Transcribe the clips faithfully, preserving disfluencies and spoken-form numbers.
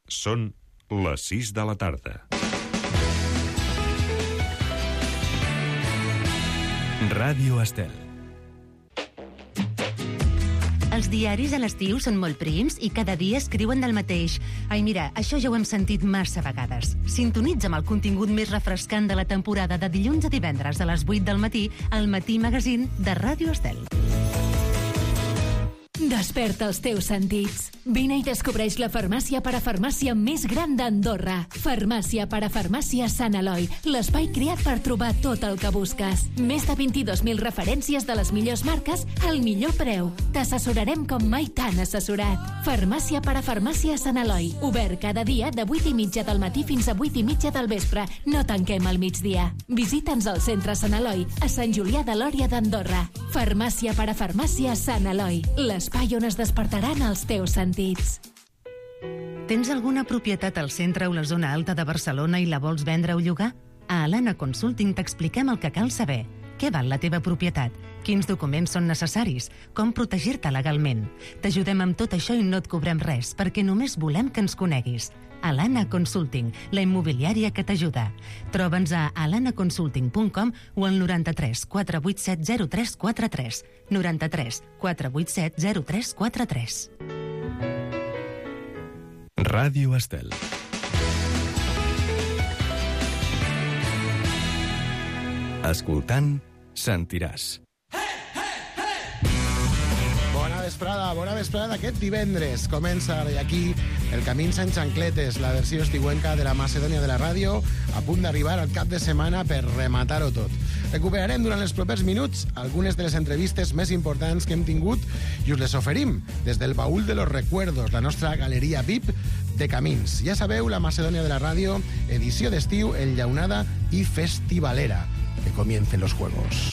Són les sis de la tarda. Ràdio Estel. Els diaris a l'estiu són molt prims i cada dia escriuen del mateix. Ai, mira, això ja ho hem sentit massa vegades. Sintonitza'm el contingut més refrescant de la temporada de dilluns a divendres a les vuit del matí al Matí Magazine de Ràdio Estel. Desperta els teus sentits. Vine i descobreix la farmàcia parafarmàcia més gran d'Andorra. Farmàcia parafarmàcia Sant Eloi, l'espai creat per trobar tot el que busques. Més de vint-i-dos mil referències de les millors marques al millor preu. T'assessorarem com mai t'han assessorat. Farmàcia parafarmàcia Sant Eloi, obert cada dia de vuit i mitja del matí fins a vuit i mitja del vespre. No tanquem al migdia. Visita'ns al centre Sant Eloi, a Sant Julià de Lòria d'Andorra. Farmàcia parafarmàcia Sant Eloi, l'espai on es despertaran els teus sentits. Tens alguna propietat al centre o la zona alta de Barcelona i la vols vendre o llogar? A Alana Consulting t'expliquem el que cal saber. Què val la teva propietat? Quins documents són necessaris? Com protegir-te legalment? T'ajudem amb tot això i no et cobrem res, perquè només volem que ens coneguis. Alana Consulting, la immobiliària que t'ajuda. Troba'ns a alana consulting punt com o al noranta-tres quatre vuit set zero tres quatre tres. noranta-tres quatre vuit set zero tres quatre tres. Ràdio Estel. Escoltant, sentiràs. Bona vesprada, bona vesprada d'aquest divendres. Comença ara i aquí el Camins en Xancletes, la versió estiuenca de la Macedònia de la ràdio, a punt d'arribar al cap de setmana per rematar-ho tot. Recuperarem durant els propers minuts algunes de les entrevistes més importants que hem tingut i us les oferim des del baúl de los recuerdos, la nostra galeria V I P de Camins. Ja sabeu, la Macedònia de la ràdio, edició d'estiu, enllaunada i festivalera. Que comiencen los juegos.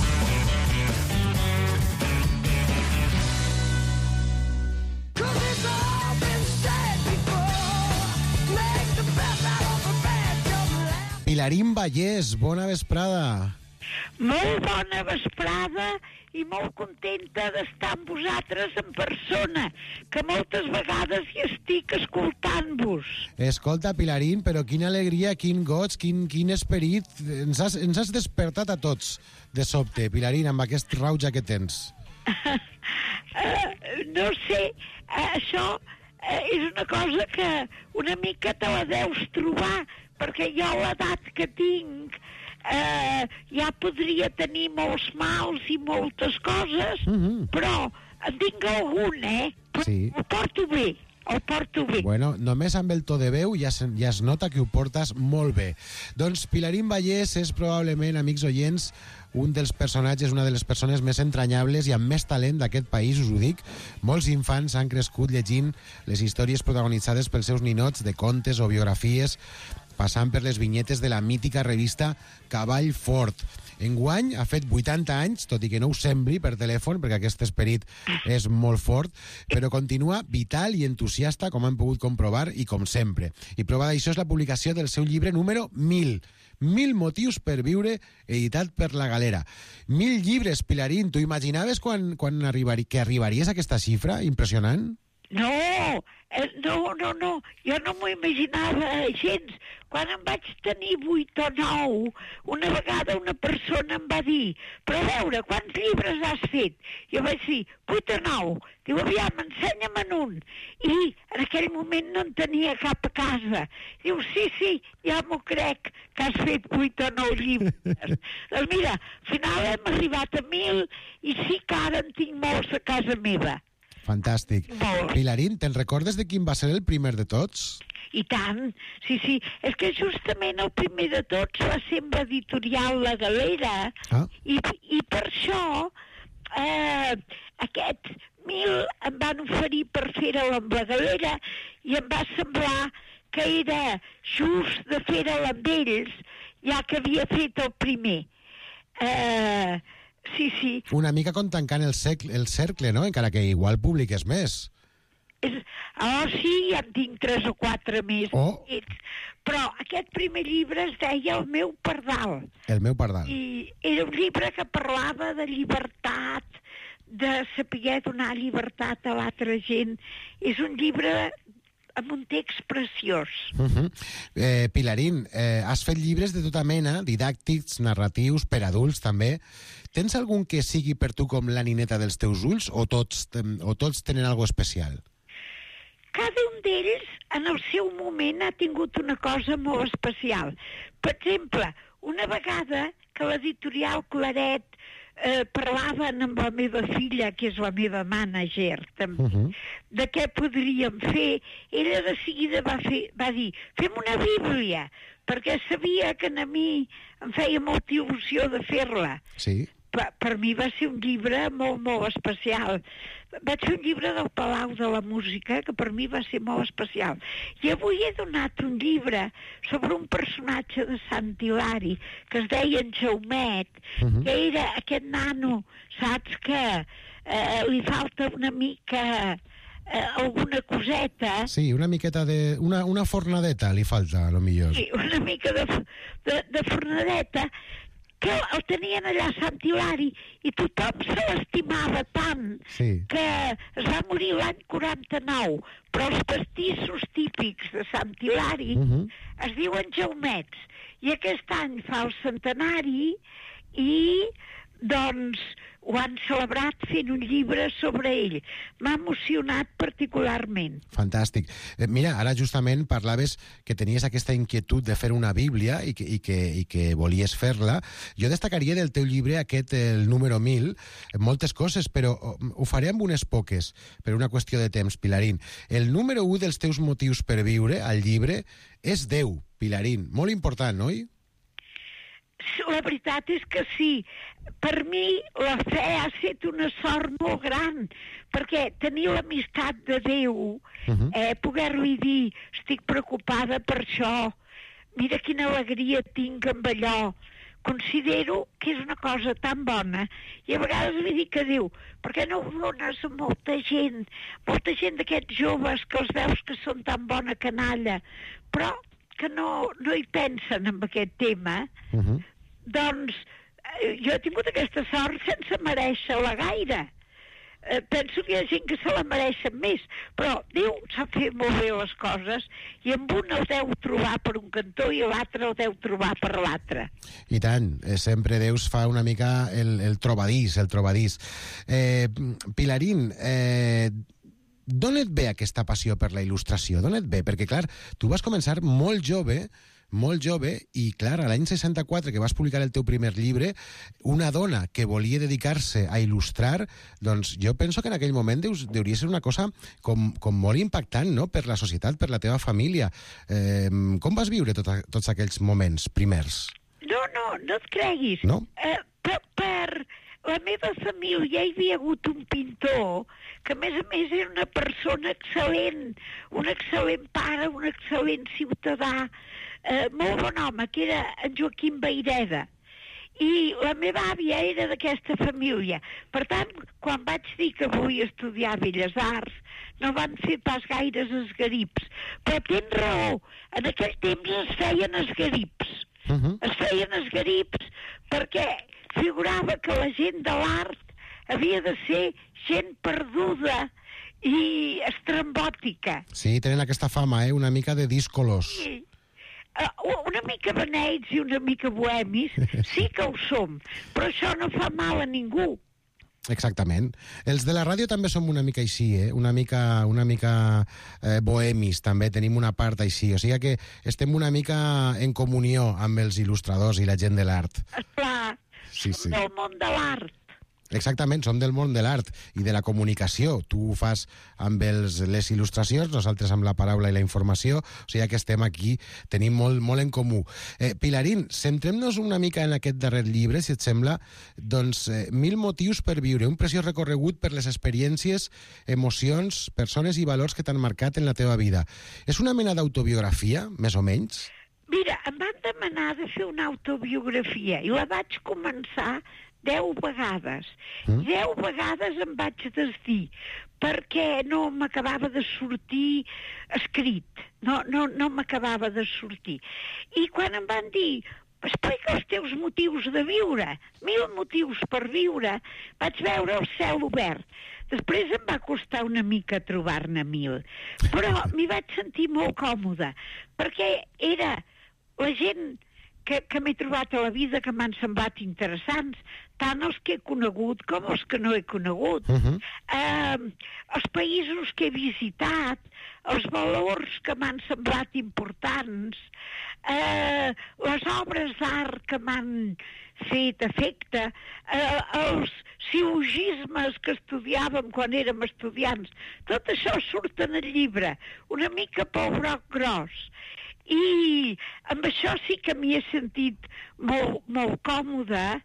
Pilarín Vallès, bona vesprada. Molt bona vesprada i molt contenta d'estar amb vosaltres en persona, que moltes vegades hi estic escoltant-vos. Escolta, Pilarín, però quina alegria, quin goig, quin, quin esperit. Ens has, ens has despertat a tots de sobte, Pilarín, amb aquest rauja que tens. uh, no sé, uh, això uh, és una cosa que una mica te la deus trobar, perquè jo a l'edat que tinc eh, ja podria tenir molts mals i moltes coses, mm-hmm. però en tinc algun, eh? Però sí. Ho porto bé, ho porto bé. Bueno, només amb el to de veu ja, se, ja es nota que ho portes molt bé. Doncs Pilarín Vallès és probablement, amics oients, un dels personatges, una de les persones més entranyables i amb més talent d'aquest país, us ho dic. Molts infants han crescut llegint les històries protagonitzades pels seus ninots de contes o biografies, passant per les vinyetes de la mítica revista Cavall Fort. Enguany ha fet vuitanta anys, tot i que no ho sembli per telèfon, perquè aquest esperit és molt fort, però continua vital i entusiasta, com han pogut comprovar, i com sempre. I prova d'això és la publicació del seu llibre número mil. Mil motius per viure, editat per La Galera. Mil llibres, Pilarín. Tu imaginaves quan, quan arribar, que arribaries a aquesta xifra impressionant? No, eh, no, no, no, jo no m'ho imaginava gens. Quan em vaig tenir vuit o nou, una vegada una persona em va dir, però a veure, quants llibres has fet? Jo vaig dir, vuit o nou. Diu, aviam, ensenya-me'n un. I en aquell moment no en tenia cap a casa. Diu, sí, sí, ja m'ho crec, que has fet vuit o nou llibres. Doncs mira, al final hem arribat a mil i sí que ara en tinc molts a casa meva. Fantàstic. Pilarín, te'n recordes de quin va ser el primer de tots? I tant, sí, sí. És que justament el primer de tots va ser amb l'editorial La Galera, ah. i, i per això eh, aquest mil em van oferir per fer-ho amb La Galera i em va semblar que era just de fer-ho amb ells, ja que havia fet el primer. Eh... Sí, sí. Una mica com tancant el, cercle, el cercle, no? Encara que igual publiques més. És, oh, sí, ja en tinc tres o quatre més. Oh. Però aquest primer llibre es deia El meu pardal. El meu pardal. I era un llibre que parlava de llibertat, de saber donar llibertat a l'altra gent. És un llibre amb un text preciós. Uh -huh. eh, Pilarín, eh, has fet llibres de tota mena, didàctics, narratius, per adults també. Tens algun que sigui per tu com la nineta dels teus ulls o tots, o tots tenen alguna especial? Cada un d'ells, en el seu moment, ha tingut una cosa molt especial. Per exemple, una vegada que l'editorial Claret eh, parlaven amb la meva filla, que és la meva mànager, també, uh -huh. de què podríem fer, ella de seguida va, fer, va dir, fem una bíblia, perquè sabia que a mi em feia molta il·lusió de fer-la. Sí. Per, per mi va ser un llibre molt, molt especial. Vaig fer un llibre del Palau de la Música, que per mi va ser molt especial. I avui he donat un llibre sobre un personatge de Sant Hilari, que es deia en Jaumet, uh -huh. que era aquest nano, saps, que eh, li falta una mica eh, alguna coseta. Sí, una miqueta de... Una, una fornadeta li falta, a lo millor. Sí, una mica de, de, de fornadeta, que el tenien allà a Sant Hilari i tothom se l'estimava tant sí. que es va morir l'any quaranta-nou, però els pastissos típics de Sant Hilari uh -huh. es diuen jaumets, i aquest any fa el centenari i doncs ho han celebrat fent un llibre sobre ell. M'ha emocionat particularment. Fantàstic. Eh, mira, ara justament parlaves que tenies aquesta inquietud de fer una Bíblia i que, i que, i que volies fer-la. Jo destacaria del teu llibre aquest, el número mil, moltes coses, però ho faré amb unes poques, per una qüestió de temps, Pilarín. El número un dels teus motius per viure al llibre és Déu, Pilarín. Molt important, oi? La veritat és que sí. Per mi la fe ha estat una sort molt gran, perquè tenir l'amistat de Déu, uh -huh. eh, poder-li dir, estic preocupada per això, mira quina alegria tinc amb allò, considero que és una cosa tan bona, i a vegades li dic a Déu, per què no ho dones a molta gent, molta gent d'aquests joves que els veus que són tan bona canalla, però que no, no hi pensen en aquest tema, uh -huh. doncs eh, jo he tingut aquesta sort sense merèixer-la gaire. Eh, penso que hi ha gent que se la mereixen més, però Déu sap fer molt bé les coses i amb un el deu trobar per un cantó i l'altre el deu trobar per l'altre. I tant, eh, sempre Déu fa una mica el, el trobadís, el trobadís. Eh, Pilarín, eh, d'on et ve aquesta passió per la il·lustració? D'on et ve? Perquè, clar, tu vas començar molt jove, molt jove, i clar, a l'any seixanta-quatre, que vas publicar el teu primer llibre, una dona que volia dedicar-se a il·lustrar, doncs jo penso que en aquell moment deus, deuria ser una cosa com, com molt impactant, no?, per la societat, per la teva família. Eh, com vas viure tot, tots aquells moments primers? No, no, no et creguis. No? Eh, per, per la meva família hi havia hagut un pintor que, a més a més, era una persona excel·lent, un excel·lent pare, un excel·lent ciutadà, Eh, molt bon home, que era en Joaquim Vayreda, i la meva àvia era d'aquesta família. Per tant, quan vaig dir que volia estudiar Belles Arts, no van fer pas gaires esgarips, però tens raó, en aquell temps es feien esgarips, uh -huh. es feien esgarips perquè figurava que la gent de l'art havia de ser gent perduda i estrambòtica. Sí, tenen aquesta fama, eh? Una mica de díscolos. Sí. Uh, una mica beneits i una mica bohemis, sí que ho som, però això no fa mal a ningú. Exactament. Els de la ràdio també som una mica així, eh? Una mica, una mica eh, bohemis, també tenim una part així. O sigui que estem una mica en comunió amb els il·lustradors i la gent de l'art. Esclar, sí, som sí. del món de l'art. Exactament, som del món de l'art i de la comunicació. Tu ho fas amb els, les il·lustracions, nosaltres amb la paraula i la informació, o sigui que estem aquí, tenim molt, molt en comú. Eh, Pilarín, centrem-nos una mica en aquest darrer llibre, si et sembla, doncs, eh, Mil motius per viure, un preciós recorregut per les experiències, emocions, persones i valors que t'han marcat en la teva vida. És una mena d'autobiografia, més o menys? Mira, em van demanar de fer una autobiografia i la vaig començar deu vegades. Mm. Deu vegades em vaig desdir perquè no m'acabava de sortir escrit. No, no, no m'acabava de sortir. I quan em van dir, explica els teus motius de viure, mil motius per viure, vaig veure el cel obert. Després em va costar una mica trobar-ne mil, però m'hi vaig sentir molt còmoda, perquè era la gent que, que m'he trobat a la vida que m'han semblat interessants, tant els que he conegut com els que no he conegut. Uh-huh. Eh, els països que he visitat, els valors que m'han semblat importants, eh, les obres d'art que m'han fet efecte, eh, els sil·logismes que estudiàvem quan érem estudiants, tot això surt en el llibre, una mica pel broc gros. I amb això sí que m'hi he sentit molt, molt còmoda,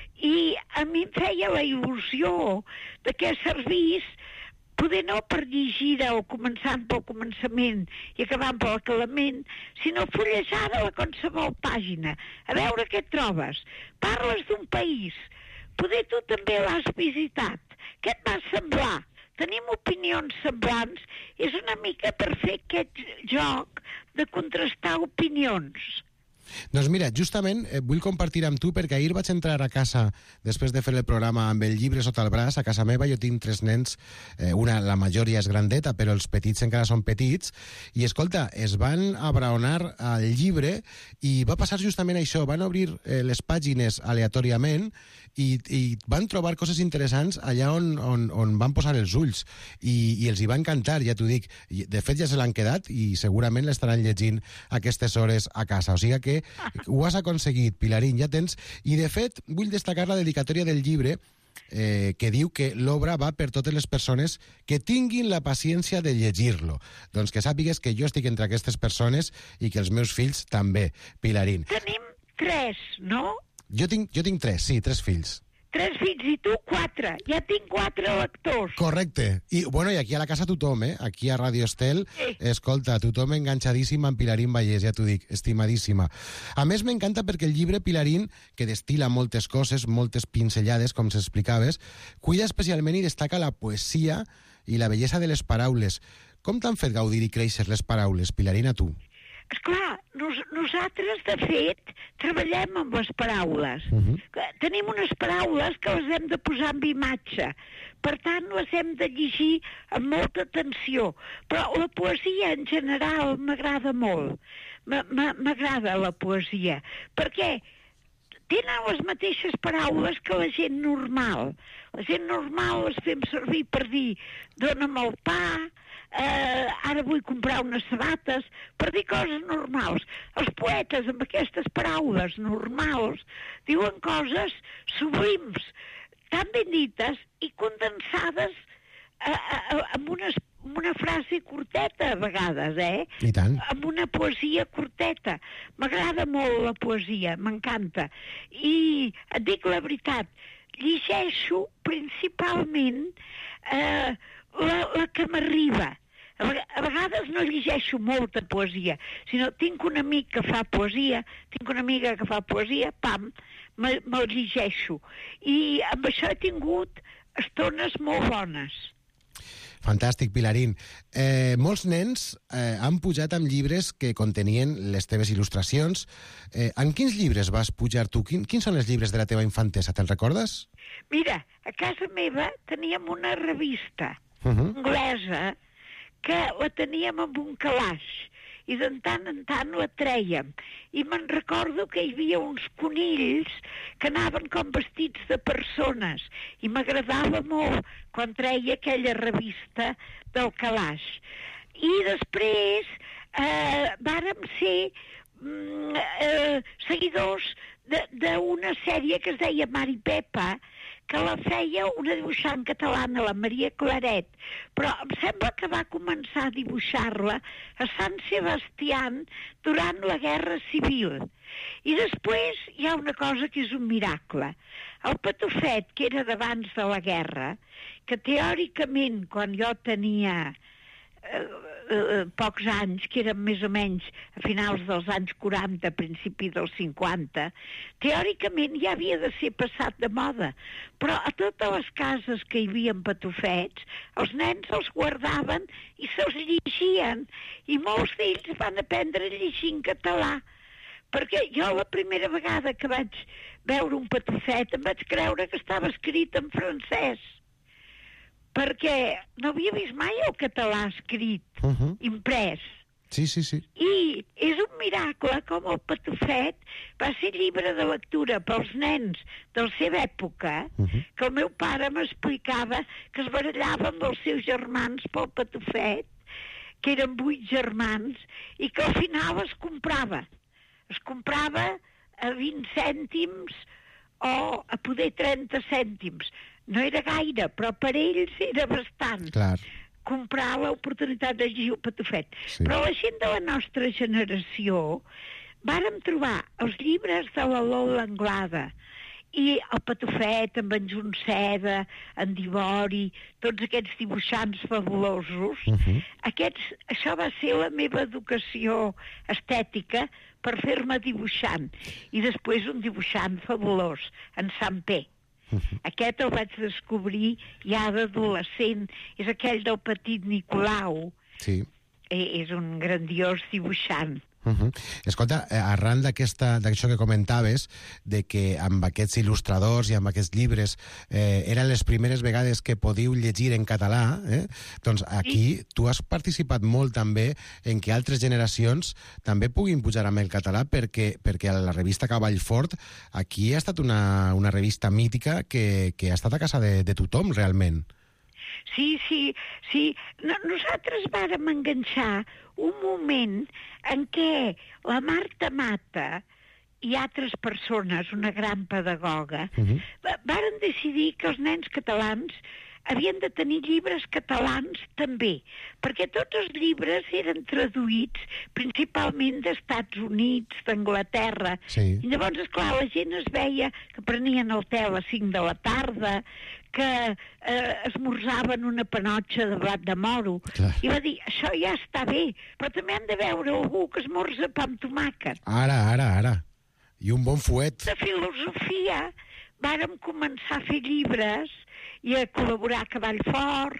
i a mi em feia la il·lusió de que servís poder no per llegir-ho començant pel començament i acabant per l'acabament, sinó fullejar-la a qualsevol pàgina, a veure què trobes. Parles d'un país, poder tu també l'has visitat, què et va semblar? Tenim opinions semblants, és una mica per fer aquest joc de contrastar opinions. Doncs mira, justament eh, vull compartir amb tu, perquè ahir vaig entrar a casa després de fer el programa amb el llibre sota el braç. A casa meva jo tinc tres nens, eh, una, la major ja és grandeta, però els petits encara són petits, i escolta, es van abraonar al llibre i va passar justament això, van obrir eh, les pàgines aleatòriament i, i van trobar coses interessants allà on, on, on van posar els ulls, i, i els hi va encantar, ja t'ho dic. De fet ja se l'han quedat i segurament l'estaran llegint a aquestes hores a casa, o sigui que ho has aconseguit, Pilarín, ja tens. I de fet vull destacar la dedicatòria del llibre, eh, que diu que l'obra va per totes les persones que tinguin la paciència de llegir-lo. Doncs que sàpigues que jo estic entre aquestes persones i que els meus fills també, Pilarín. Tenim tres, no? Jo tinc, jo tinc tres, sí, tres fills. Tres fills i tu quatre. Ja tinc quatre lectors. Correcte. I, bueno, i aquí a la casa tothom, eh? Aquí a Radio Estel, sí. Escolta, tothom enganxadíssim amb Pilarín Vallès, ja t'ho dic, estimadíssima. A més, m'encanta perquè el llibre, Pilarín, que destila moltes coses, moltes pinzellades, com s'explicaves, cuida especialment i destaca la poesia i la bellesa de les paraules. Com t'han fet gaudir i créixer les paraules, Pilarín, a tu? Esclar, nos, nosaltres, de fet, treballem amb les paraules. Uh-huh. Tenim unes paraules que les hem de posar en imatge. Per tant, les hem de llegir amb molta atenció. Però la poesia, en general, m'agrada molt. M'agrada la poesia. Perquè tenen les mateixes paraules que la gent normal. La gent normal les fem servir per dir dona'm el pa, eh, ara vull comprar unes sabates, per dir coses normals. Els poetes, amb aquestes paraules normals, diuen coses sublims, tan ben dites i condensades eh, eh, amb unes amb una frase curteta a vegades, eh? I tant. Amb una poesia curteta. M'agrada molt la poesia, m'encanta. I et dic la veritat, llegeixo principalment eh, la, la que m'arriba. A vegades no llegeixo molta poesia, sinó tinc un amic que fa poesia, tinc una amiga que fa poesia, pam, me'l me llegeixo. I amb això he tingut estones molt bones. Fantàstic, Pilarín. Eh, molts nens eh, han pujat amb llibres que contenien les teves il·lustracions. Eh, en quins llibres vas pujar tu? Quin, quins són els llibres de la teva infantesa? Te'ls recordes? Mira, a casa meva teníem una revista uh-huh. anglesa que la teníem amb un calaix i de tant en tant la trèiem. I me'n recordo que hi havia uns conills que anaven com vestits de persones i m'agradava molt quan treia aquella revista del calaix. I després eh, vàrem ser mm, eh, seguidors d'una sèrie que es deia Mari Pepa, que la feia una dibuixant catalana, la Maria Claret, però em sembla que va començar a dibuixar-la a Sant Sebastián durant la Guerra Civil. I després hi ha una cosa que és un miracle. El Patufet, que era d'abans de la guerra, que teòricament, quan jo tenia eh, eh, pocs anys, que eren més o menys a finals dels anys quaranta, principi dels cinquanta, teòricament ja havia de ser passat de moda, però a totes les cases que hi havia patufets, els nens els guardaven i se'ls llegien, i molts d'ells van aprendre a llegir en català, perquè jo la primera vegada que vaig veure un patufet em vaig creure que estava escrit en francès, perquè no havia vist mai el català escrit, Uh -huh. imprès. Sí, sí, sí. I és un miracle com el Patufet va ser llibre de lectura pels nens de la seva època, Uh -huh. que el meu pare m'explicava que es barallava amb els seus germans pel Patufet, que eren vuit germans, i que al final es comprava. Es comprava a vint cèntims o a poder trenta cèntims. No era gaire, però per ells era bastant. Clar. Comprar l'oportunitat de llegir el Patufet. Sí. Però la gent de la nostra generació vàrem trobar els llibres de la Lola Anglada i el Patufet amb en Junceda, en Divori, tots aquests dibuixants fabulosos. Uh -huh. Aquests, això va ser la meva educació estètica per fer-me dibuixant. I després un dibuixant fabulós, en Sant P. Uh -huh. Aquest el vaig descobrir ja d'adolescent. És aquell del Petit Nicolau. Sí. Eh, és un grandiós dibuixant. Uh -huh. Escolta, eh, arran d'aquesta d'això que comentaves, de que amb aquests il·lustradors i amb aquests llibres eh, eren les primeres vegades que podíeu llegir en català, eh? Doncs aquí sí. Tu has participat molt també en que altres generacions també puguin pujar amb el català, perquè, perquè la revista Cavall Fort aquí ha estat una, una revista mítica que, que ha estat a casa de, de tothom, realment. Sí, sí, sí. No, nosaltres vàrem enganxar un moment en què la Marta Mata i altres persones, una gran pedagoga, uh-huh. varen decidir que els nens catalans havien de tenir llibres catalans també, perquè tots els llibres eren traduïts principalment d'Estats Units, d'Anglaterra. Sí. I llavors, esclar, la gent es veia que prenien el te a les cinc de la tarda, que eh, esmorzaven una panotxa de blat de moro. Clar. I va dir, això ja està bé, però també hem de veure algú que esmorza pa amb tomàquet. Ara, ara, ara. I un bon fuet. De filosofia vàrem començar a fer llibres i a col·laborar a Cavall Fort,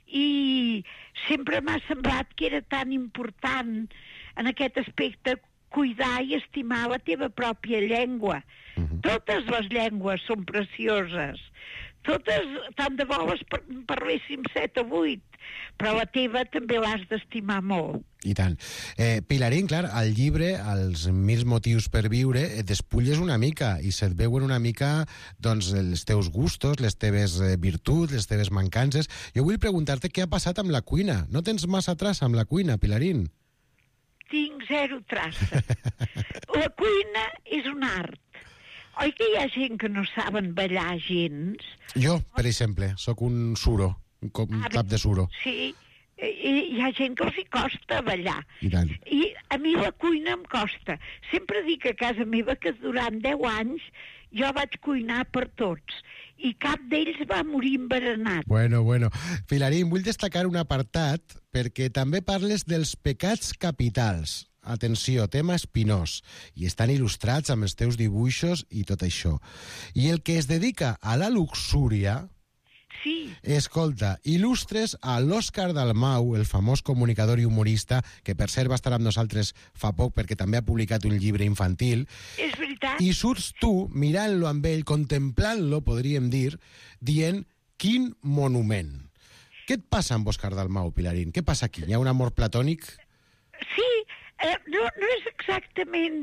i sempre m'ha semblat que era tan important en aquest aspecte cuidar i estimar la teva pròpia llengua. Uh-huh. Totes les llengües són precioses. Totes, tant de bo les par parléssim set o vuit, però la teva també l'has d'estimar molt. I tant. Eh, Pilarín, clar, al llibre, als mil motius per viure, et despulles una mica i se't veuen una mica, doncs, els teus gustos, les teves eh, virtuts, les teves mancances. Jo vull preguntar-te què ha passat amb la cuina. No tens massa traça amb la cuina, Pilarín? Tinc zero traça. La cuina és un art. Oi que hi ha gent que no saben ballar gens? Jo, per exemple, sóc un suro, un, cop, un cap de suro. Sí, i hi ha gent que els hi costa ballar. I tant. I a mi la cuina em costa. Sempre dic a casa meva que durant deu anys jo vaig cuinar per tots i cap d'ells va morir enverenat. Bueno, bueno. Pilarín, vull destacar un apartat perquè també parles dels pecats capitals. Atenció, tema espinós, i estan il·lustrats amb els teus dibuixos i tot això. I el que es dedica a la luxúria... Sí. Escolta, il·lustres a l'Òscar Dalmau, el famós comunicador i humorista, que per cert va estar amb nosaltres fa poc perquè també ha publicat un llibre infantil. És veritat. I surts tu mirant-lo amb ell, contemplant-lo, podríem dir, dient, quin monument. Què et passa amb Òscar Dalmau, Pilarín? Què passa aquí? Hi ha un amor platònic? Sí, eh, no, no és exactament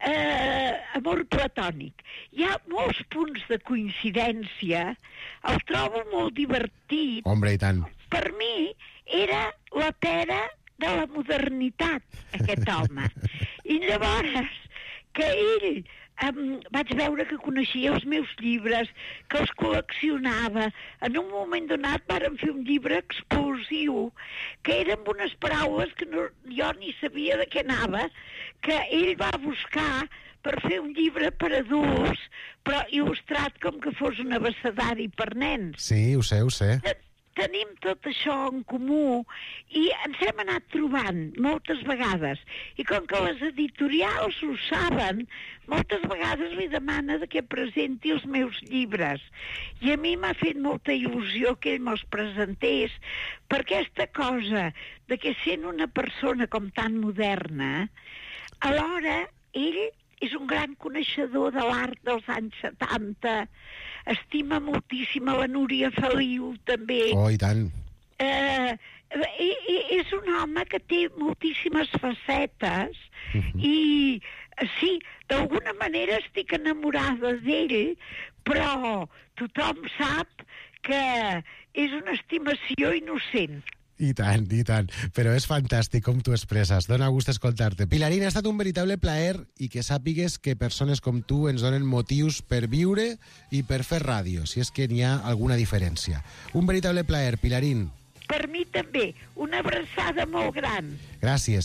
eh, amor platònic. Hi ha molts punts de coincidència, el trobo molt divertit. Hombre, i tant. Per mi era la pera de la modernitat, aquest home. I llavors, que ell... Um, vaig veure que coneixia els meus llibres, que els col·leccionava. En un moment donat vàrem fer un llibre explosiu, que era amb unes paraules que no, jo ni sabia de què anava, que ell va buscar per fer un llibre per adults, però il·lustrat com que fos un abecedari per nens. Sí, ho sé, ho sé. Tenim tot això en comú i ens hem anat trobant moltes vegades. I com que les editorials ho saben, moltes vegades li demana que presenti els meus llibres. I a mi m'ha fet molta il·lusió que ell me'ls presentés, per aquesta cosa de que sent una persona com tan moderna, alhora ell és un gran coneixedor de l'art dels anys setanta, estima moltíssim a la Núria Feliu, també. Oh, i tant. Eh, és un home que té moltíssimes facetes uh-huh. i sí, d'alguna manera estic enamorada d'ell, però tothom sap que és una estimació innocent. I tant, i tant. Però és fantàstic com tu expresses. Dóna gust escoltar-te. Pilarina, ha estat un veritable plaer i que sàpigues que persones com tu ens donen motius per viure i per fer ràdio, si és que n'hi ha alguna diferència. Un veritable plaer, Pilarín. Per mi també. Una abraçada molt gran. Gràcies.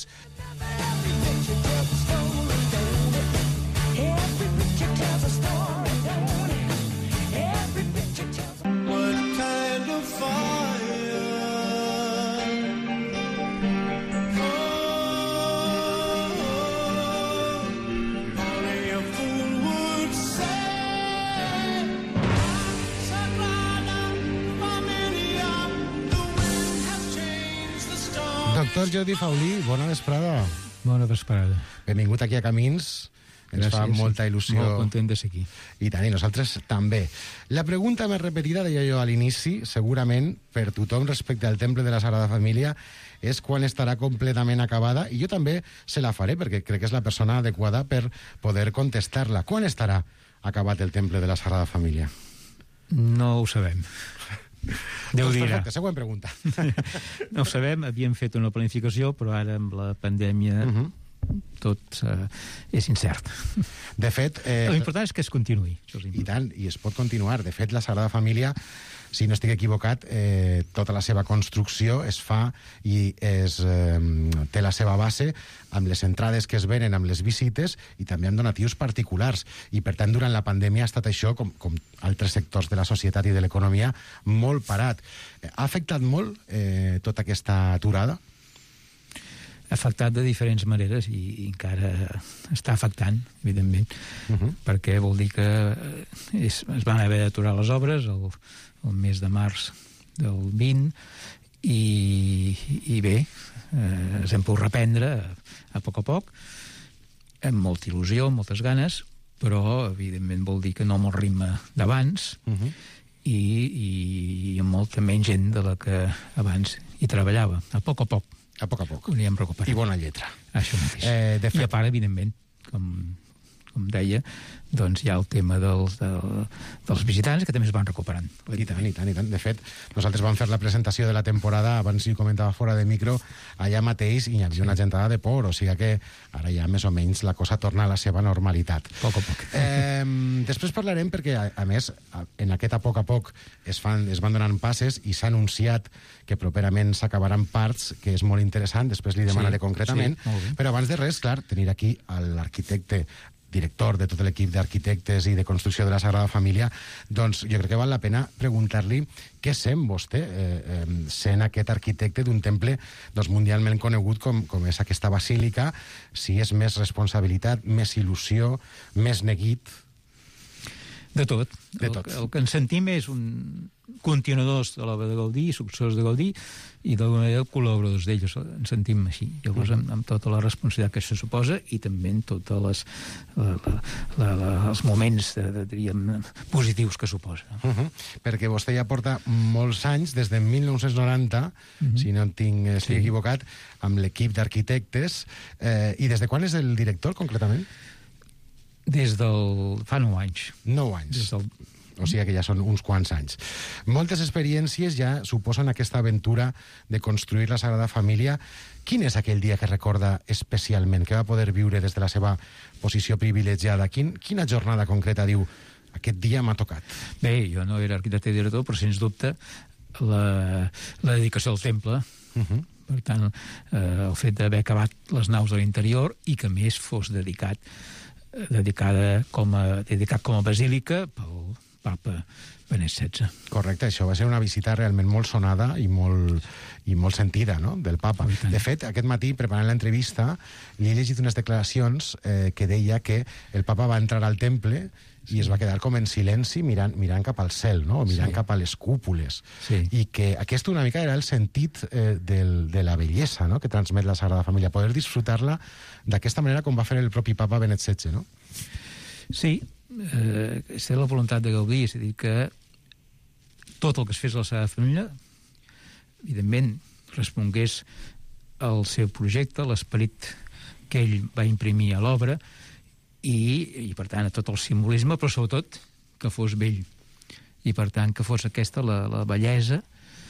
Doctor Jordi Faulí, bona vesprada. Bona vesprada. Benvingut aquí a Camins. Ens Gràcies, fa molta il·lusió. Molt content de ser aquí. I tant, i nosaltres també. La pregunta més repetida, deia jo a l'inici, segurament per tothom respecte al Temple de la Sagrada Família, és quan estarà completament acabada, i jo també se la faré, perquè crec que és la persona adequada per poder contestar-la. Quan estarà acabat el Temple de la Sagrada Família? No ho sabem. Déu doncs dirà. Perfecte, següent pregunta. No ho sabem, havíem fet una planificació, però ara amb la pandèmia uh -huh. tot uh, és incert. De fet... Eh, L'important és que es continuï. I tant, i es pot continuar. De fet, la Sagrada Família, si no estic equivocat, eh, tota la seva construcció es fa i es, eh, té la seva base amb les entrades que es venen, amb les visites i també amb donatius particulars. I, per tant, durant la pandèmia ha estat això, com, com altres sectors de la societat i de l'economia, molt parat. Ha afectat molt eh, tota aquesta aturada? Ha afectat de diferents maneres i, i encara està afectant, evidentment, uh -huh. perquè vol dir que és, es van haver d'aturar les obres el, el mes de març del vint i, i bé, eh, ens hem pogut reprendre a, a poc a poc, amb molta il·lusió, amb moltes ganes, però evidentment vol dir que no amb el ritme d'abans uh -huh. i, i, i amb molta menys gent de la que abans hi treballava, a poc a poc. A poc a poc. Ho anirem recuperant. I bona lletra. Això mateix. Eh, de fet... I a part, evidentment, com, com deia, doncs hi ha el tema dels, de, dels visitants, que també es van recuperant. I tant, i tant, i tant. De fet, nosaltres vam fer la presentació de la temporada, abans hi comentava fora de micro, allà mateix, i hi havia una gentada de por, o sigui que ara ja més o menys la cosa torna a la seva normalitat. A poc a poc. Eh, després parlarem perquè, a, a més, en aquest a poc a poc es, fan, es van donant passes i s'ha anunciat que properament s'acabaran parts, que és molt interessant, després li demanaré sí, concretament, sí, però abans de res, clar, tenir aquí l'arquitecte director de tot l'equip d'arquitectes i de construcció de la Sagrada Família, doncs jo crec que val la pena preguntar-li què sent vostè, eh, eh, sent aquest arquitecte d'un temple doncs, mundialment conegut com, com és aquesta basílica, si és més responsabilitat, més il·lusió, més neguit... De tot. De tot. El, el que ens sentim és un continuadors de l'obra de Gaudí, successors de Gaudí, i d'alguna manera col·laboradors d'ells, ens sentim així. Llavors, amb, amb tota la responsabilitat que això suposa i també en tots les, la, la, la, els moments de, de, diríem, positius que suposa. Uh -huh. Perquè vostè ja porta molts anys, des de mil nou-cents noranta, uh -huh. si no en tinc, estic sí. equivocat, amb l'equip d'arquitectes. Eh, I des de quan és el director, concretament? Des del... fa nou anys. Nou anys. Des del... O sigui que ja són uns quants anys. Moltes experiències ja suposen aquesta aventura de construir la Sagrada Família. Quin és aquell dia que recorda especialment, que va poder viure des de la seva posició privilegiada? Quin, quina jornada concreta diu, aquest dia m'ha tocat? Bé, jo no era arquitecte i director, però sens dubte la, la dedicació al temple, uh -huh. per tant, eh, el fet d'haver acabat les naus de l'interior i que més fos dedicat dedicada com a, dedicat com a basílica pel papa Benet setze. Correcte, això va ser una visita realment molt sonada i molt, i molt sentida, no?, del papa. De fet, aquest matí, preparant l'entrevista, li he llegit unes declaracions eh, que deia que el papa va entrar al temple i es va quedar com en silenci mirant, mirant cap al cel, no?, o mirant sí. cap a les cúpules. Sí. I que aquest una mica era el sentit eh, del, de la bellesa, no?, que transmet la Sagrada Família, poder disfrutar-la d'aquesta manera com va fer el propi papa Benet setze, no? Sí, eh, és la voluntat de Gaudí, és a dir, que tot el que es fes a la Sagrada Família, evidentment, respongués al seu projecte, l'esperit que ell va imprimir a l'obra, i, i per tant a tot el simbolisme, però sobretot que fos bell, i per tant que fos aquesta la, la bellesa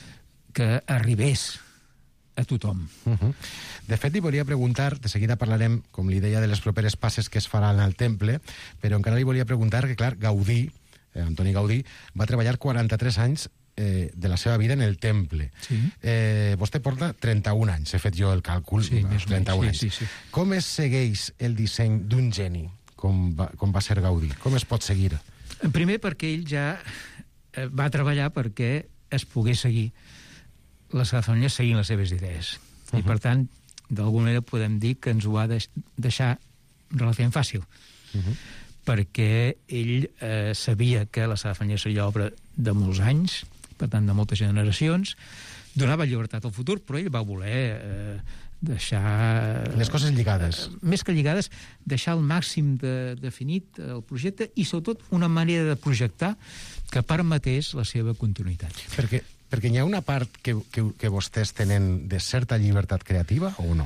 que arribés a tothom. Uh-huh. De fet, li volia preguntar, de seguida parlarem, com li deia, de les properes passes que es faran al temple, però encara li volia preguntar que, clar, Gaudí, eh, Antoni Gaudí, va treballar quaranta-tres anys eh, de la seva vida en el temple. Sí. Eh, vostè porta trenta-un anys, he fet jo el càlcul, sí, més trenta-un anys. Sí, sí, sí. Com es segueix el disseny d'un geni, com va, com va ser Gaudí? Com es pot seguir? Primer perquè ell ja eh, va treballar perquè es pogués seguir la Sagrada Família seguint les seves idees. Uh-huh. I per tant, d'alguna manera podem dir que ens ho va deix deixar relativament fàcil. Uh-huh. Perquè ell eh, sabia que la Sagrada Família seria obra de molts anys, per tant, de moltes generacions, donava llibertat al futur, però ell va voler eh, deixar... Les coses lligades. Eh, més que lligades, deixar al màxim de, definit el projecte i, sobretot, una manera de projectar que permetés la seva continuïtat. Perquè, perquè hi ha una part que, que, que vostès tenen de certa llibertat creativa o no?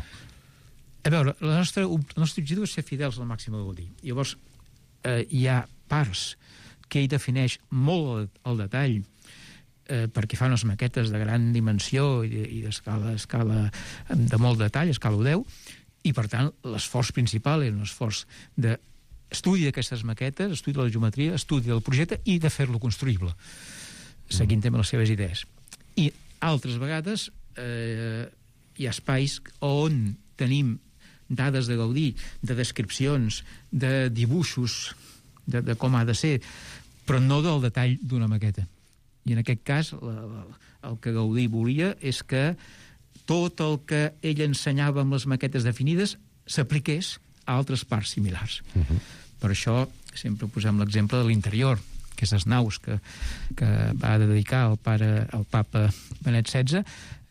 A veure, la nostra, el nostre objectiu és ser fidels al màxim de Gaudí. Llavors, eh, hi ha parts que ell defineix molt al detall, eh, perquè fa unes maquetes de gran dimensió i, i d'escala escala, de molt detall, escala deu, i per tant l'esforç principal és un esforç d'estudi d'aquestes maquetes, estudi de la geometria, estudi del projecte i de fer-lo construïble, seguint també les seves idees. I altres vegades eh, hi ha espais on tenim dades de Gaudí, de descripcions, de dibuixos, de, de com ha de ser, però no del detall d'una maqueta. I en aquest cas, la, la, el que Gaudí volia és que tot el que ell ensenyava amb les maquetes definides s'apliqués a altres parts similars. Uh-huh. Per això sempre posem l'exemple de l'interior, aquestes naus que, que va dedicar el, pare, el papa Benet setze,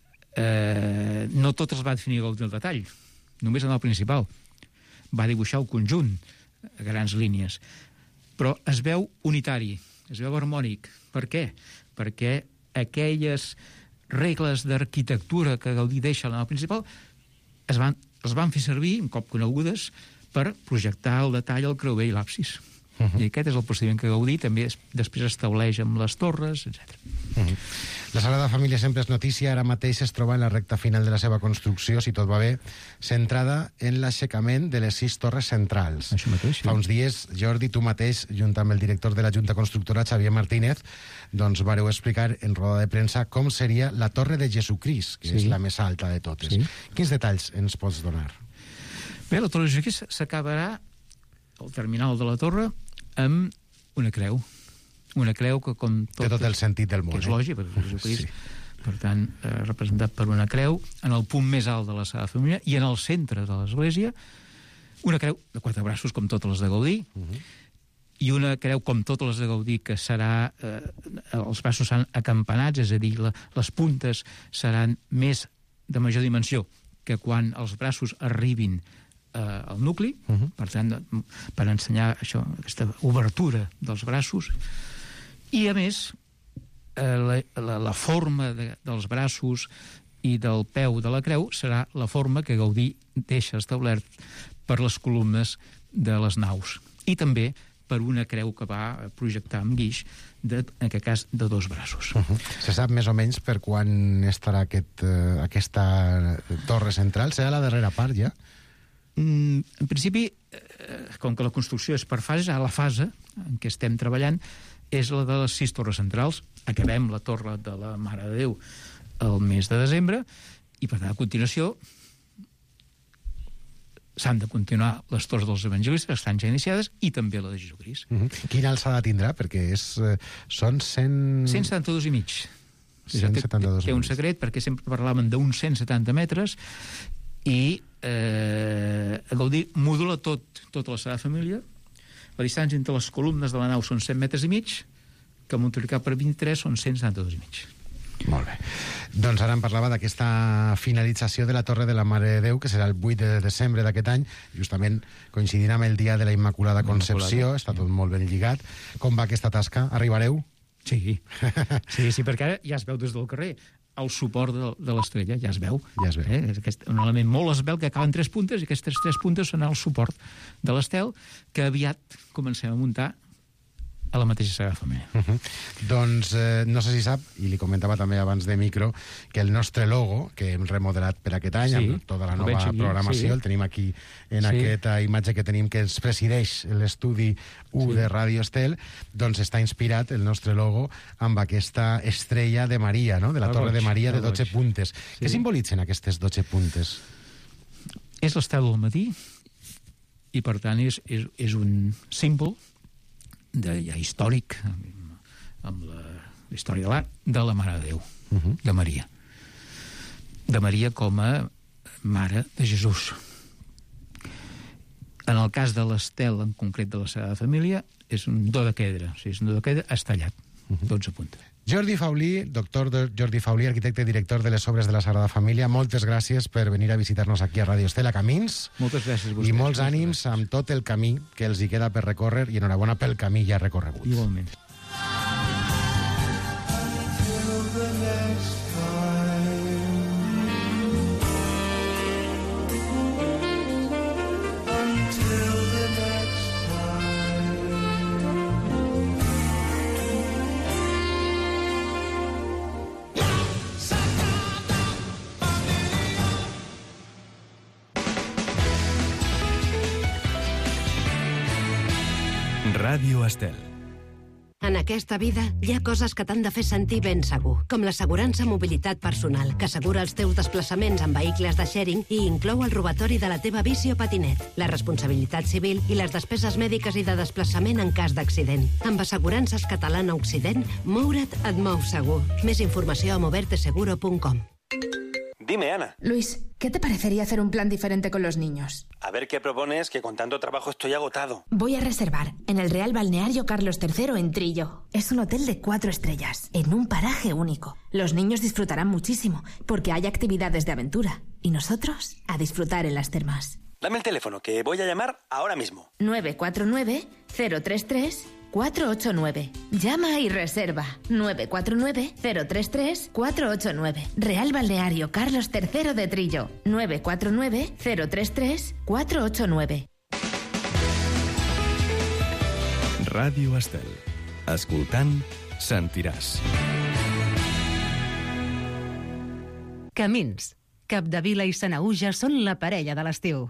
eh, no totes les va definir Gaudí al detall, només en el principal. Va dibuixar el conjunt a grans línies. Però es veu unitari, es veu harmònic. Per què? Perquè aquelles regles d'arquitectura que Gaudí deixa en el principal es van, es van fer servir, un cop conegudes, per projectar el detall al creuer i l'absis. Uh-huh. I aquest és el procediment que Gaudí també es, després estableix amb les torres, etcètera. Uh-huh. La Sagrada Família sempre és notícia, ara mateix es troba en la recta final de la seva construcció, si tot va bé, centrada en l'aixecament de les sis torres centrals. Això mateix, sí. Fa uns dies, Jordi, tu mateix, junt amb el director de la Junta Constructora, Xavier Martínez, doncs vareu explicar en roda de premsa com seria la Torre de Jesucrist, que sí. és la més alta de totes. Sí. Quins detalls ens pots donar? Bé, la Torre de Jesucrist s'acabarà al terminal de la torre amb una creu. Una creu que, com tot... Té tot el sentit del món. Que és lògic, perquè Jesucrist, sí. per tant, eh, representat per una creu, en el punt més alt de la Sagrada Família, i en el centre de l'església, una creu de quatre braços, com totes les de Gaudí, uh-huh. i una creu com totes les de Gaudí, que serà... Eh, els braços seran acampanats, és a dir, la, les puntes seran més de major dimensió que quan els braços arribin eh, al nucli, uh-huh. per tant, per ensenyar això, aquesta obertura dels braços. I, a més, eh, la, la, la forma de, dels braços i del peu de la creu serà la forma que Gaudí deixa establert per les columnes de les naus. I també per una creu que va projectar amb guix, de, en aquest cas, de dos braços. Uh-huh. Se sap més o menys per quan estarà aquest, uh, aquesta torre central? Serà la darrera part, ja? Mm, en principi, eh, com que la construcció és per fases, a la fase en què estem treballant és la de les sis torres centrals. Acabem la torre de la Mare de Déu el mes de desembre i, per tant, a continuació s'han de continuar les torres dels evangelistes, estan ja iniciades, i també la de Jesucrist. Uh -huh. Quina alçada tindrà? Perquè és, eh, són cent... cent setanta-dos i mig. cent setanta-dos Té un secret, perquè sempre parlaven d'uns cent setanta metres, i eh, vol dir, modula tot, tota la Sagrada Família. La distància entre les columnes de la nau són cent metres i mig, que multiplicat per vint-i-tres són cent setanta-dos i mig. Molt bé. Doncs ara em parlava d'aquesta finalització de la Torre de la Mare de Déu, que serà el vuit de desembre d'aquest any, justament coincidint amb el dia de la Immaculada Concepció, està tot molt ben lligat. Com va aquesta tasca? Arribareu? Sí, sí, sí, perquè ara ja es veu des del carrer el suport de, de l'estrella, ja es veu. Ja es veu. Eh? És aquest, un element molt esvelt que acaben tres puntes, i aquestes tres puntes són el suport de l'estel, que aviat comencem a muntar a la mateixa Sagrada Família. Uh -huh. Doncs eh, no sé si sap, i li comentava també abans de micro, que el nostre logo, que hem remodelat per aquest any, sí, amb tota la nova aquí, programació, sí. El tenim aquí en sí. aquesta imatge que tenim, que ens presideix l'estudi u sí. de Ràdio Estel, doncs està inspirat el nostre logo amb aquesta estrella de Maria, no? De la el Torre goig, de Maria de dotze puntes. Sí. Què simbolitzen aquestes dotze puntes? És l'estel del matí, i per tant és, és, és un símbol de, ja històric, amb la, la història de l'art, de la Mare de Déu, uh -huh. de Maria. De Maria com a Mare de Jesús. En el cas de l'estel, en concret de la Sagrada Família, és un dodecaedre, o sigui, és un dodecaedre estallat, uh -huh. dotze puntes. Jordi Faulí, doctor Jordi Faulí, arquitecte i director de les obres de la Sagrada Família, moltes gràcies per venir a visitar-nos aquí a Ràdio Estel, a Camins. Moltes gràcies a vostè. I molts ànims amb tot el camí que els hi queda per recórrer, i enhorabona pel camí ja recorregut. Igualment. Ràdio Estel. En aquesta vida hi ha coses que t'han de fer sentir ben segur, com l'assegurança mobilitat personal, que assegura els teus desplaçaments en vehicles de sharing i inclou el robatori de la teva bici o patinet, la responsabilitat civil i les despeses mèdiques i de desplaçament en cas d'accident. Amb Assegurances Catalana Occident, moure't et mou segur. Més informació a moverte seguro punt com. Dime, Ana. Luis, ¿qué te parecería hacer un plan diferente con los niños? A ver qué propones, que con tanto trabajo estoy agotado. Voy a reservar en el Real Balneario Carlos tercero en Trillo. Es un hotel de cuatro estrellas, en un paraje único. Los niños disfrutarán muchísimo, porque hay actividades de aventura. Y nosotros, a disfrutar en las termas. Dame el teléfono, que voy a llamar ahora mismo. nueve cuatro nueve, cero tres tres, cuatro ocho nueve. Llama y reserva. nueve cuatro nueve, cero tres tres, cuatro ocho nueve. Real Balneario Carlos tercero de Trillo. nueve cuatro nueve, cero tres tres, cuatro ocho nueve. Ràdio Estel. Escoltant, sentiràs. Camins. Capdevila i Sanaüja són la parella de l'estiu.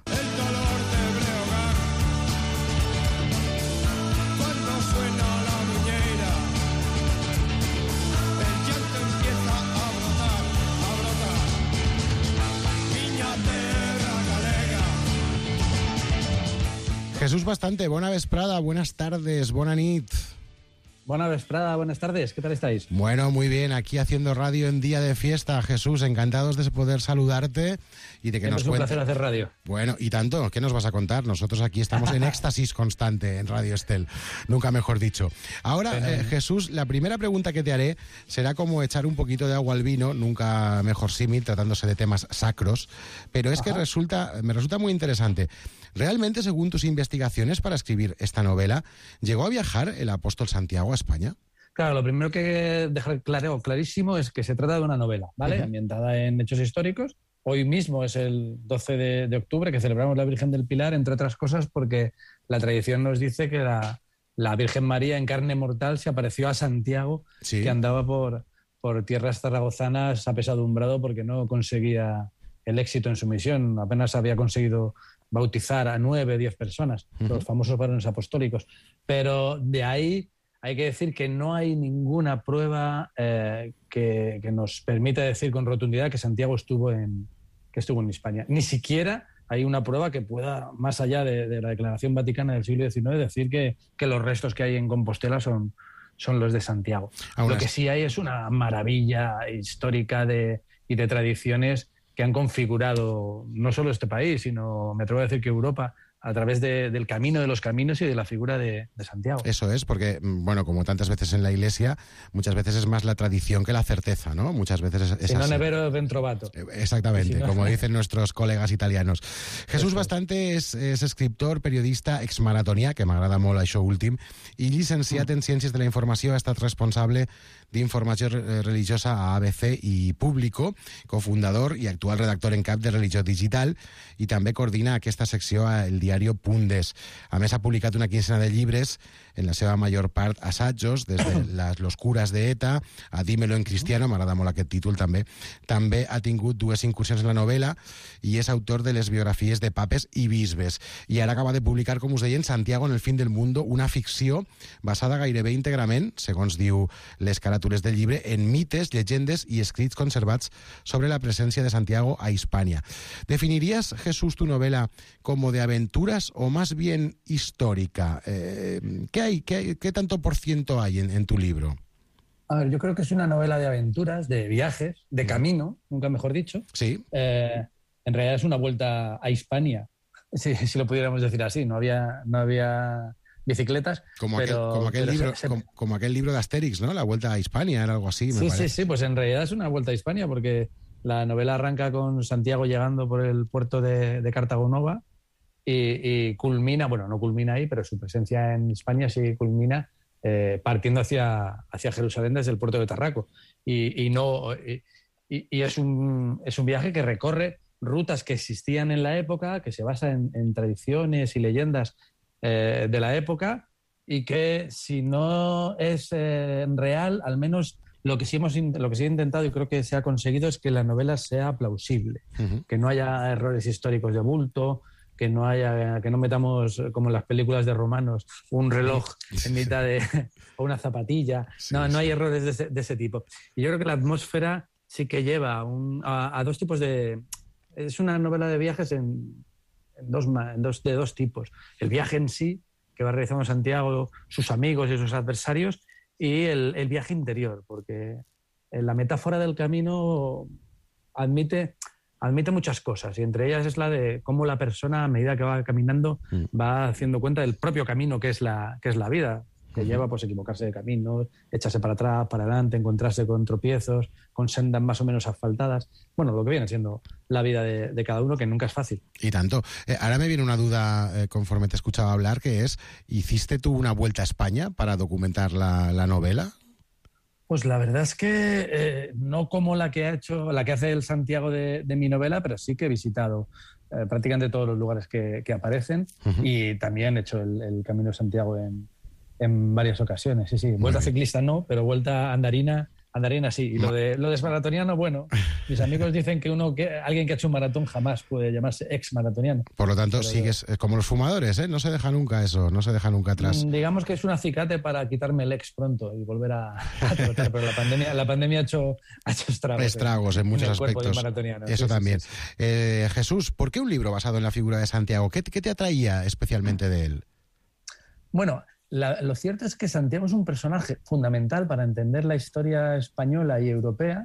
Jesús Bastante, buena vesprada, buenas tardes, buena nit. Buena vesprada, buenas tardes, ¿qué tal estáis? Bueno, muy bien, aquí haciendo radio en día de fiesta. Jesús, encantados de poder saludarte y de que Siempre nos es un cuentes. placer hacer radio. Bueno, y tanto, ¿qué nos vas a contar? Nosotros aquí estamos en éxtasis constante en Radio Estel, nunca mejor dicho. Ahora, eh, Jesús, la primera pregunta que te haré será como echar un poquito de agua al vino, nunca mejor símil, tratándose de temas sacros, pero es Ajá. que resulta, me resulta muy interesante. ¿Realmente, según tus investigaciones para escribir esta novela, llegó a viajar el apóstol Santiago a España? Claro, lo primero que dejar claro, clarísimo es que se trata de una novela, ¿vale? Uh-huh. Ambientada en hechos históricos. Hoy mismo es el doce de octubre que celebramos la Virgen del Pilar, entre otras cosas porque la tradición nos dice que la, la Virgen María en carne mortal se apareció a Santiago, sí. que andaba por, por tierras zaragozanas apesadumbrado porque no conseguía el éxito en su misión. Apenas había conseguido bautizar a nueve, diez personas, uh-huh. los famosos varones apostólicos. Pero de ahí hay que decir que no hay ninguna prueba eh, que, que nos permita decir con rotundidad que Santiago estuvo en, que estuvo en España. Ni siquiera hay una prueba que pueda, más allá de, de la Declaración Vaticana del siglo diecinueve, decir que, que los restos que hay en Compostela son, son los de Santiago. Aún Lo que sí hay es una maravilla histórica de, y de tradiciones que han configurado no solo este país, sino, me atrevo a decir que Europa, a través de, del camino de los caminos y de la figura de, de Santiago. Eso es, porque, bueno, como tantas veces en la Iglesia, muchas veces es más la tradición que la certeza, ¿no? Muchas veces es, es si no así. Nevero ben trovato. Exactamente, si no... como dicen nuestros colegas italianos. Jesús Eso. Bastante és, és escriptor, periodista, exmaratonià, que m'agrada molt això últim, i llicenciat mm. en Ciències de la Informació, ha estat responsable d'informació religiosa a A B C i Público, cofundador i actual redactor en cap de Religió Digital, i també coordina aquesta secció a El Diario Pundes. A més, ha publicat una quincena de llibres, en la seva major part assajos, des de les, Los curas de ETA a Dímelo en cristiano, m'agrada molt aquest títol també. També ha tingut dues incursions en la novel·la i és autor de les biografies de papes i bisbes. I ara acaba de publicar, com us deia, en Santiago en el fin del mundo, una ficció basada gairebé íntegrament, segons diu les caràtules del llibre, en mites, llegendes i escrits conservats sobre la presència de Santiago a Hispània. ¿Definirías, Jesús, tu novela como de aventuras o más bien histórica? Eh, ¿qué hay? ¿Qué hay? ¿Qué tanto por ciento hay en, en tu libro? A ver, yo creo que es una novela de aventuras, de viajes, de camino, nunca mejor dicho. Sí. Eh, en realidad es una vuelta a Hispania, si, si lo pudiéramos decir así. No había, no había bicicletas. Como, pero, aquel, como, aquel, pero libro, se, se... Como, como aquel libro de Asterix, ¿no? La Vuelta a Hispania, era algo así, me sí, parece. Sí, sí, pues en realidad es una vuelta a Hispania, porque la novela arranca con Santiago llegando por el puerto de, de Cartagonova y, y culmina, bueno, no culmina ahí, pero su presencia en Hispania sí culmina eh, partiendo hacia, hacia Jerusalén desde el puerto de Tarraco. Y, y, no, y, y es, un, es un viaje que recorre rutas que existían en la época, que se basa en, en tradiciones y leyendas eh, de la época, y que si no es eh, real, al menos lo que, sí hemos, lo que sí he intentado y creo que se ha conseguido es que la novela sea plausible, uh-huh. que no haya errores históricos de bulto, que no haya, que no metamos, como en las películas de romanos, un reloj en mitad de... o una zapatilla. Sí, no, no hay errores de ese, de ese tipo. Y yo creo que la atmósfera sí que lleva un, a, a dos tipos de... Es una novela de viajes en, en, dos, en dos, de dos tipos. El viaje en sí, que va realizando Santiago, sus amigos y sus adversarios, y el, el viaje interior, porque la metáfora del camino admite... admite muchas cosas, y entre ellas es la de cómo la persona, a medida que va caminando, mm. va haciendo cuenta del propio camino que es la, que es la vida, que mm. lleva pues equivocarse de camino, echarse para atrás, para adelante, encontrarse con tropiezos, con sendas más o menos asfaltadas. Bueno, lo que viene siendo la vida de, de cada uno, que nunca es fácil. Y tanto. Eh, ahora me viene una duda eh, conforme te escuchaba hablar, que es, ¿hiciste tú una vuelta a España para documentar la, la novela? Pues la verdad es que eh, no como la que ha hecho, la que hace el Santiago de, de mi novela, pero sí que he visitado eh, prácticamente todos los lugares que, que aparecen uh-huh. y también he hecho el, el Camino de Santiago en, en varias ocasiones. Sí, sí. Vuelta ciclista no, pero vuelta andarina, andarina sí. Y lo de lo de maratoniano, bueno, mis amigos dicen que uno que alguien que ha hecho un maratón jamás puede llamarse ex maratoniano. Por lo tanto, pero sigues yo... como los fumadores, ¿eh? No se deja nunca eso, no se deja nunca atrás. Digamos que es un acicate para quitarme el ex pronto y volver a, a tratar, pero la pandemia, la pandemia ha hecho, ha hecho estragos. Estragos en, en muchos en aspectos. Eso sí, también. Sí, sí, sí. Eh, Jesús, ¿por qué un libro basado en la figura de Santiago? ¿Qué, qué te atraía especialmente de él? Bueno, La, lo cierto es que Santiago es un personaje fundamental para entender la historia española y europea,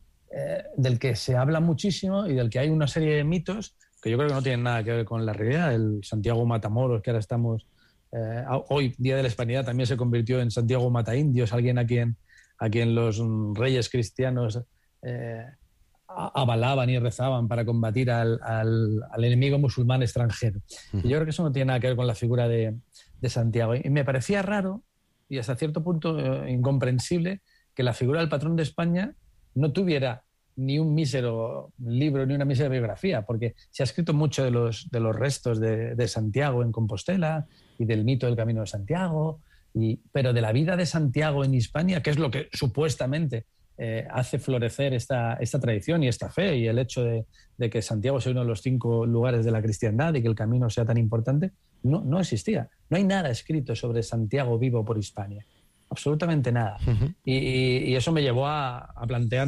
eh, del que se habla muchísimo y del que hay una serie de mitos que yo creo que no tienen nada que ver con la realidad. El Santiago Matamoros, que ahora estamos... Eh, hoy, Día de la Hispanidad, también se convirtió en Santiago Mataindios, alguien a quien, a quien los reyes cristianos eh, avalaban y rezaban para combatir al, al, al enemigo musulmán extranjero. Uh-huh. Y yo creo que eso no tiene nada que ver con la figura de... de Santiago. Y me parecía raro y hasta cierto punto eh, incomprensible que la figura del patrón de España no tuviera ni un mísero libro ni una mísera biografía, porque se ha escrito mucho de los, de los restos de, de Santiago en Compostela y del mito del Camino de Santiago, y, pero de la vida de Santiago en Hispania, que es lo que supuestamente eh, hace florecer esta, esta tradición y esta fe, y el hecho de, de que Santiago sea uno de los cinco lugares de la cristiandad y que el camino sea tan importante, no, no existía. No hay nada escrito sobre Santiago vivo por Hispania. Absolutamente nada. Uh-huh. Y, y, y eso me llevó a, a plantearme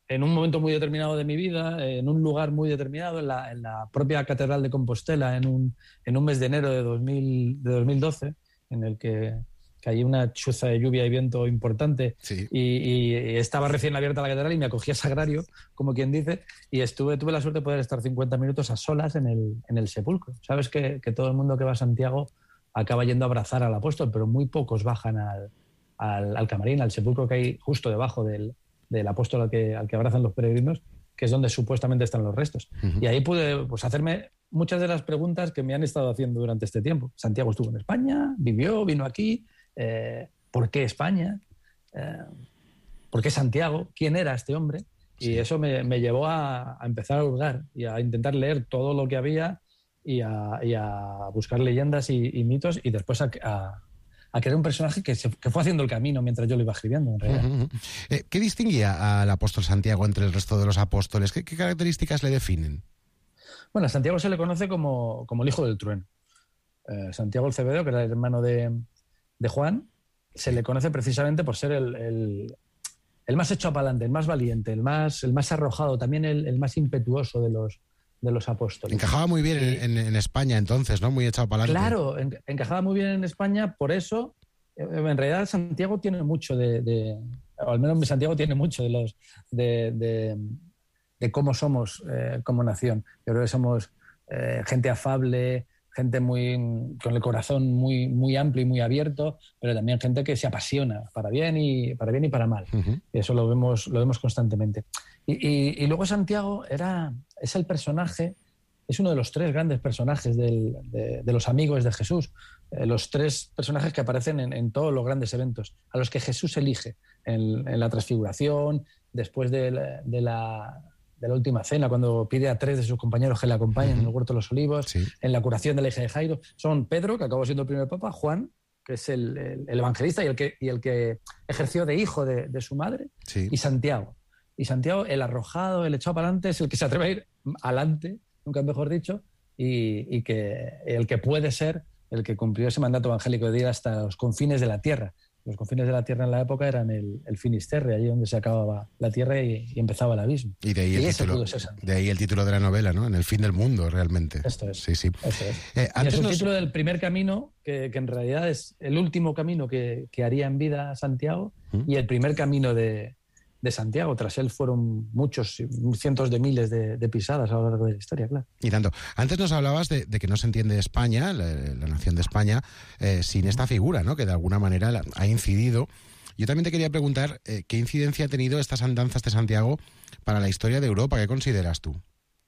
en un momento muy determinado de mi vida, en un lugar muy determinado, en la, en la propia Catedral de Compostela, en un, en un mes de enero de, dos mil, de dos mil doce, en el que cayó una chuza de lluvia y viento importante, sí. y, y estaba recién abierta la catedral y me acogí a Sagrario, como quien dice, y estuve, tuve la suerte de poder estar cincuenta minutos a solas en el, en el sepulcro. Sabes que, que todo el mundo que va a Santiago acaba yendo a abrazar al apóstol, pero muy pocos bajan al, al, al camarín, al sepulcro que hay justo debajo del, del apóstol al que, al que abrazan los peregrinos, que es donde supuestamente están los restos. Uh-huh. Y ahí pude pues, hacerme muchas de las preguntas que me han estado haciendo durante este tiempo. Santiago estuvo en España, vivió, vino aquí. Eh, ¿Por qué España? Eh, ¿Por qué Santiago? ¿Quién era este hombre? Y eso me, me llevó a, a empezar a hurgar y a intentar leer todo lo que había y a, y a buscar leyendas y, y mitos, y después a, a, a crear un personaje que, se, que fue haciendo el camino mientras yo lo iba escribiendo, en realidad. Uh-huh. Eh, ¿Qué distinguía al apóstol Santiago entre el resto de los apóstoles? ¿Qué, qué características le definen? Bueno, a Santiago se le conoce como, como el hijo del trueno. Eh, Santiago el Cebedeo, que era el hermano de... de Juan, se le conoce precisamente por ser el, el, el más hecho para adelante, el más valiente, el más, el más arrojado, también el, el más impetuoso de los, de los apóstoles. Encajaba muy bien y, en, en España entonces, ¿no? Muy echado para adelante. Claro, en, encajaba muy bien en España, por eso, en realidad Santiago tiene mucho de, de o al menos Santiago tiene mucho de los de, de, de cómo somos eh, como nación. Yo creo que somos eh, gente afable, gente muy con el corazón muy, muy amplio y muy abierto, pero también gente que se apasiona para bien y para, bien y para mal. Uh-huh. Y eso lo vemos, lo vemos constantemente. Y, y, y luego Santiago era, es el personaje, es uno de los tres grandes personajes del, de, de los amigos de Jesús, eh, los tres personajes que aparecen en, en todos los grandes eventos, a los que Jesús elige en, en la transfiguración, después de la, de la de la última cena, cuando pide a tres de sus compañeros que le acompañen uh-huh. en el Huerto de los Olivos, sí. en la curación de la hija de Jairo. Son Pedro, que acabó siendo el primer papa, Juan, que es el, el, el evangelista y el, que, y el que ejerció de hijo de, de su madre, sí. y Santiago. Y Santiago, el arrojado, el echado para adelante, es el que se atreve a ir adelante, nunca mejor dicho, y, y que el que puede ser el que cumplió ese mandato evangélico de ir hasta los confines de la tierra. Los confines de la tierra en la época eran el, el Finisterre, allí donde se acababa la tierra y, y empezaba el abismo. Y de ahí, el y título, de ahí el título de la novela, ¿no? En el fin del mundo, realmente. Esto es. Sí, sí. Esto es. Eh, antes es un nos... título del primer camino, que, que en realidad es el último camino que, que haría en vida Santiago, ¿Mm? y el primer camino de, de Santiago. Tras él fueron muchos, cientos de miles de, de pisadas a lo largo de la historia, claro. Y tanto. Antes nos hablabas de, de que no se entiende España, la, la nación de España, eh, sin esta figura, ¿no? Que de alguna manera la, ha incidido. Yo también te quería preguntar eh, qué incidencia ha tenido estas andanzas de Santiago para la historia de Europa. ¿Qué consideras tú?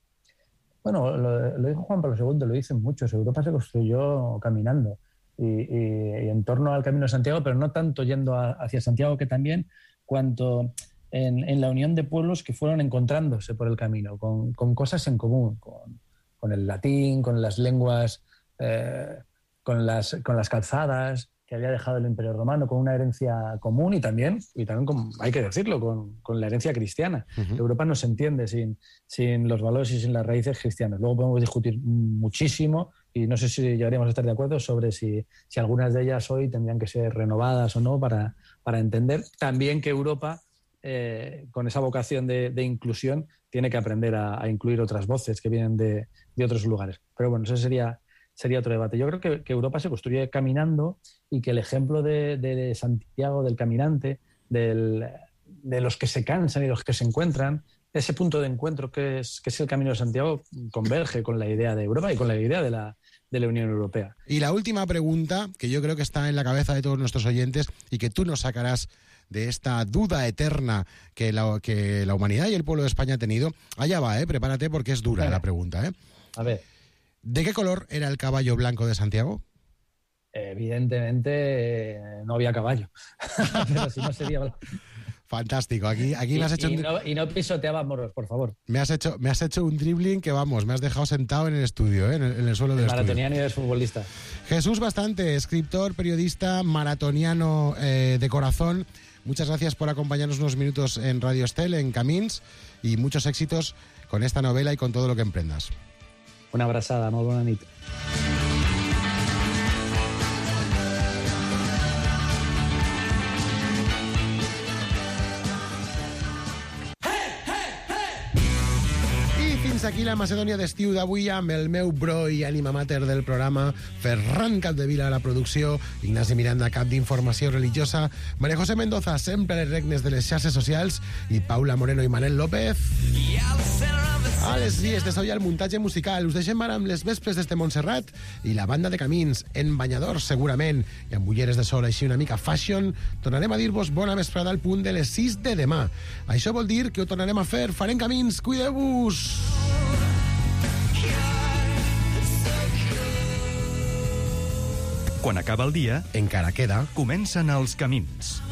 Bueno, lo, lo dijo Juan Pablo segundo, lo dicen muchos. Europa se construyó caminando y, y, y en torno al Camino de Santiago, pero no tanto yendo a, hacia Santiago, que también, cuanto en, en la unión de pueblos que fueron encontrándose por el camino, con, con cosas en común, con, con el latín, con las lenguas, eh, con, las, con las calzadas que había dejado el Imperio Romano, con una herencia común y también, y también con, hay que decirlo, con, con la herencia cristiana. Uh-huh. Europa no se entiende sin, sin los valores y sin las raíces cristianas. Luego podemos discutir muchísimo y no sé si llegaríamos a estar de acuerdo sobre si, si algunas de ellas hoy tendrían que ser renovadas o no para, para entender también que Europa, eh, con esa vocación de, de inclusión, tiene que aprender a, a incluir otras voces que vienen de, de otros lugares. Pero bueno, eso sería... sería otro debate. Yo creo que, que Europa se construye caminando y que el ejemplo de, de Santiago, del caminante, del, de los que se cansan y los que se encuentran, ese punto de encuentro que es, que es el Camino de Santiago, converge con la idea de Europa y con la idea de la, de la Unión Europea. Y la última pregunta, que yo creo que está en la cabeza de todos nuestros oyentes y que tú nos sacarás de esta duda eterna que la, que la humanidad y el pueblo de España ha tenido. Allá va, ¿eh? Prepárate porque es dura la pregunta, ¿eh? A ver. ¿De qué color era el caballo blanco de Santiago? Evidentemente eh, no había caballo. Pero si no sería blanco. Fantástico. Aquí, aquí y, me has hecho y, un... no, y no pisoteaba morros, por favor. Me has hecho, me has hecho un dribbling que, vamos, me has dejado sentado en el estudio, ¿eh? en, el, en el suelo del estudio. Maratoniano y eres futbolista. Jesús Bastante, escritor, periodista, maratoniano eh, de corazón. Muchas gracias por acompañarnos unos minutos en Radio Estel, en Camins, y muchos éxitos con esta novela y con todo lo que emprendas. Una abrazada, molt bona nit. Hey, hey! fins aquí la Macedònia d'estiu d'avui amb el meu bro i ànima mater del programa, Ferran Capdevila a la producció, Ignasi Miranda, cap d'informació religiosa, María José Mendoza, sempre a les regnes de les xarxes socials, i Paula Moreno i Manel López a les vies de so i al muntatge musical. Us deixem ara amb les vespres des de Montserrat i la banda de Camins, en banyadors segurament, i amb ulleres de sol així una mica fashion. Tornarem a dir-vos bona vesprada al punt de les sis de demà. Això vol dir que ho tornarem a fer. Farem Camins, cuideu-vos! Quan acaba el dia, encara queda. Comencen els camins.